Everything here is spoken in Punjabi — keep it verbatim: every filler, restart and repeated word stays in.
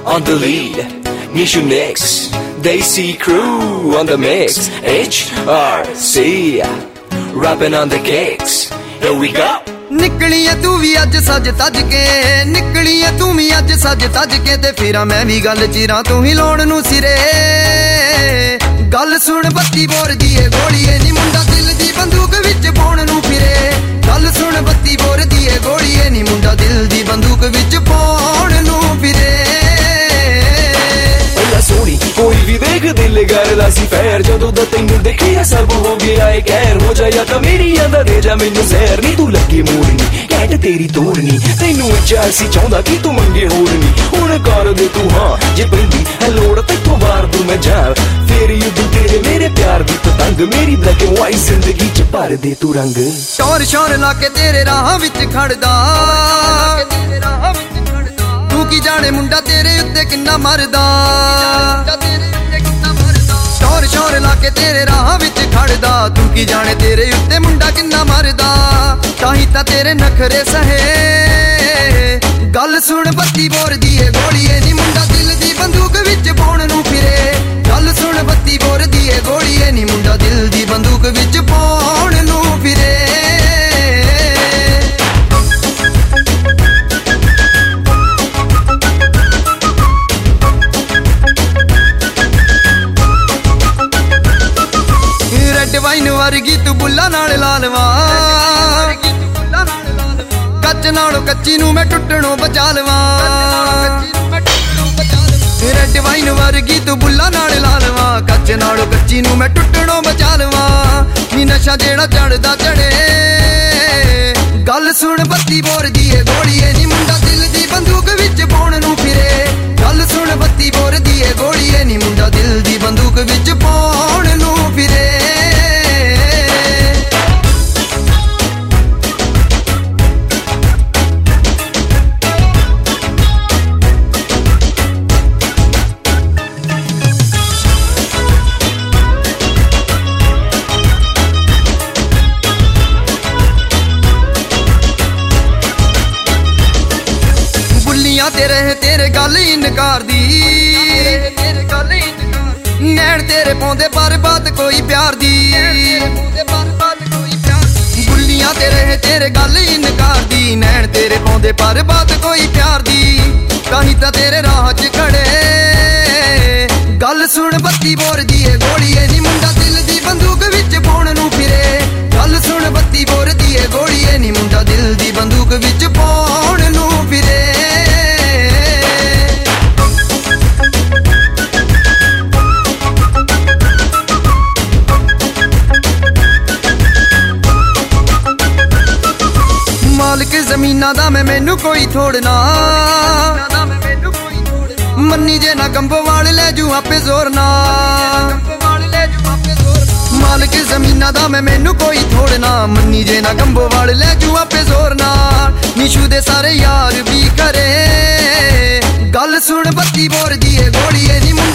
on the lead, Nishu Nix, Desi Crew on the mix, H R C, rapping on the kicks, here we go. ਨਿਕਲੀ ਐ ਤੂੰ ਵੀ ਅੱਜ ਸੱਜ ਤੱਜ ਕੇ, ਨਿਕਲੀ ਐ ਤੂੰ ਵੀ ਅੱਜ ਸੱਜ ਤੱਜ ਕੇ, ਤੇ ਫੇਰਾ ਮੈਂ ਵੀ ਗੱਲ ਚਿਰਾਂ ਤੂੰ ਹੀ ਲਾਉਣ ਨੂੰ ਸਿਰੇ। ਗੱਲ ਸੁਣ ਬੱਤੀ ਬੋਰ ਦੀ ਏ ਗੋਲੀਏ ਨੀ ਮੁੰਡਾ ਦਿਲ ਦੀ ਬੰਦੂਕ ਵਿੱਚ ਪਾਉਣ ਨੂੰ ਫਿਰੇ। ਗੱਲ ਸੁਣ ਬੱਤੀ ਬੋਰ ਦੀ ਏ ਗੋਲੀਏ ਨੀ ਮੁੰਡਾ ਦਿਲ ਦੀ ਬੰਦੂਕ ਵਿੱਚ ਪਾਉਣ ਨੂੰ ਫਿਰੇ। ਸੋਹਣੀ ਕੋਈ ਵੀ ਦੇਖ ਦਿਲ ਕਰਦਾ ਸੀ ਫੇਰ, ਜਦੋਂ ਦਾ ਤੈਨੂੰ ਦੇਖਿਆ ਸਭ ਹੋ ਗਿਆ ਏ ਕਹਿਰ। ਹੋ ਜਾਇਆ ਤਾਂ ਮੇਰੀ ਆਂਦਾ ਦੇ ਜਾ ਮੈਨੂੰ ਜ਼ਹਿਰ ਨੀ, ਤੂੰ ਲੱਗੀ ਮੋੜਨੀ ਕਹਿਟ ਤੇਰੀ ਤੋੜਨੀ, ਤੈਨੂੰ ਇੱਛਾ ਸੀ ਚਾਹੁੰਦਾ ਕਿ ਤੂੰ ਮੰਗੇ ਹੋਰ ਨੀ। ਹੁਣ ਕਰ ਦੇ ਤੂੰ ਹਾਂ ਜੇ ਪੈਂਦੀ ਹੈ ਲੋੜ ਤੈਥੋਂ ਮਾਰ ਦੂੰ ਮੈਂ ਜਾਨ, ਫੇਰ ਯੁੱਧ ਤੇਰੇ ਮੇਰੇ ਪਿਆਰ ਦੀ ਪਤੰਗ, ਮੇਰੀ ਬਲੈਕ ਐਂਡ ਵਾਈਟ ਜ਼ਿੰਦਗੀ ਚ ਭਰ ਦੇ ਤੂੰ ਰੰਗ। ਸ਼ੌਰ ਸ਼ੌਰ ਲਾ ਕੇ ਤੇਰੇ ਰਾਹਾਂ ਵਿੱਚ ਖੜਦਾ, ਤੂੰ ਕੀ ਜਾਣੇ ਮੁੰਡਾ ਤੇਰੇ ਉੱਤੇ ਕਿੰਨਾ ਮਰਦਾ। ਸ਼ੌਰ ਸ਼ੌਰ ਲਾ ਕੇ ਤੇਰੇ ਰਾਹਾਂ ਵਿੱਚ ਖੜਦਾ, ਤੂੰ ਕੀ ਜਾਣੇ ਤੇਰੇ ਉੱਤੇ ਮੁੰਡਾ ਕਿੰਨਾ ਮਰਦਾ। ਤਾਹੀਂ ਤਾਂ ਤੇਰੇ ਨਖਰੇ ਸਹੇ। ਗੱਲ ਸੁਣ ਬੱਤੀ ਬੋਰ ਦੀ ਏ ਗੋਲੀਏ ਨੀ ਮੁੰਡਾ ਦਿਲ ਦੀ ਬੰਦੂਕ ਵਿੱਚ ਪਾਉਣ ਨੂੰ ਫਿਰੇ। ਗੱਲ ਸੁਣ ਬੱਤੀ ਬੋਰ ਦੀ ਏ ਗੋਲੀਏ ਨੀ ਮੁੰਡਾ ਦਿਲ ਦੀ ਬੰਦੂਕ ਵਿੱਚ ਪਾਉਣ ਨੂੰ ਫਿਰੇ। ਵਾਈਨ ਵਰਗੀ ਤੂੰ ਬੁੱਲਾ ਨਾਲ ਲਾਲਵਾ, ਕੱਚ ਨਾਲੋਂ ਕੱਚੀ ਨੂੰ ਮੈਂ ਟੁੱਟਣੋਂ ਬਚਾ ਲਵਾਂ। ਰੈਡ ਵਾਈਨ ਵਰਗੀ ਤੂੰ ਬੁੱਲਾ ਨਾਲ ਲਾਲਵਾ, ਕੱਚ ਨਾਲੋਂ ਕੱਚੀ ਨੂੰ ਮੈਂ ਟੁੱਟਣੋਂ ਬਚਾ ਲਵਾਂ। ਨੀ ਨਸ਼ਾ ਜਿਹੜਾ ਚੜਦਾ ਚੜੇ। ਗੱਲ ਸੁਣ ਬੱਤੀ ਬੋਰ ਦੀ ਏ ਗੋਲੀਏ ਨੀ ਮੁੰਡਾ ਦਿਲ ਦੀ ਬੰਦੂਕ ਵਿੱਚ ਪਾਉਣ ਨੂੰ ਫਿਰੇ। ਗੱਲ ਸੁਣ ਬੱਤੀ ਬੋਰ ਦੀ ਏ ਗੋਲੀਏ ਨੀ ਮੁੰਡਾ ਦਿਲ ਦੀ ਬੰਦੂਕ ਵਿੱਚ ਪਾਉਣ ਨੂੰ ਫਿਰੇ। ਤੇਰੇ ਤੇਰੇ ਗੱਲ ਇਨਕਾਰ ਦੀ, ਨੈਣ ਤੇਰੇ ਪਾਉਂਦੇ ਬਰਬਾਦ ਕੋਈ ਪਿਆਰ ਦੀ। ਬੁੱਲੀਆਂ ਤੇਰੇ ਤੇਰੇ ਗੱਲ ਇਨਕਾਰ ਦੀ, ਨੈਣ ਤੇਰੇ ਪਾਉਂਦੇ ਬਰਬਾਦ ਕੋਈ ਪਿਆਰ ਦੀ। ਤਾਹੀਂ ਤਾਂ ਤੇਰੇ ਰਾਹ ਚ ਖੜੇ। ਗੱਲ ਸੁਣ ਬੱਤੀ ਬੋਰ ਦੀ ਏ ਗੋਲੀਏ ਨੀ ਮੁੰਡਾ ਦਿਲ ਦੀ ਬੰਦੂਕ ਵਿੱਚ ਪਾਉਣ ਨੂੰ ਫਿਰੇ। ਗੱਲ ਸੁਣ ਬੱਤੀ ਬੋਰ ਦੀ ਏ ਗੋਲੀਏ ਨੀ ਮੁੰਡਾ ਦਿਲ ਦੀ ਬੰਦੂਕ ਵਿੱਚ ਪਾਉਣ ਨੂੰ ਫਿਰੇ। ਮਾਲਕ ਜ਼ਮੀਨਾਂ ਦਾ ਮੈਂ ਮੈਨੂੰ ਕੋਈ ਥੋੜਨਾ, ਮੰਨੀ ਜੇ ਨਾ ਗੰਭੋਵਾਲ ਲੈ ਜੂ ਆਪੇ ਜ਼ੋਰ ਨਾ। ਮਾਲਕ ਜ਼ਮੀਨਾਂ ਦਾ ਮੈਂ ਮੈਨੂੰ ਕੋਈ ਥੋੜਨਾ, ਮੰਨੀ ਜੇ ਨਾ ਗੰਭੋਵਾਲ ਲੈ ਜੂ ਆਪੇ ਜ਼ੋਰ ਨਾ। ਨਿਸ਼ੂ ਦੇ ਸਾਰੇ ਯਾਰ ਵੀ ਕਰੇ। ਗੱਲ ਸੁਣ ਬੱਤੀ ਬੋਰ ਦੀ ਏ ਗੋਲੀਏ ਨੀ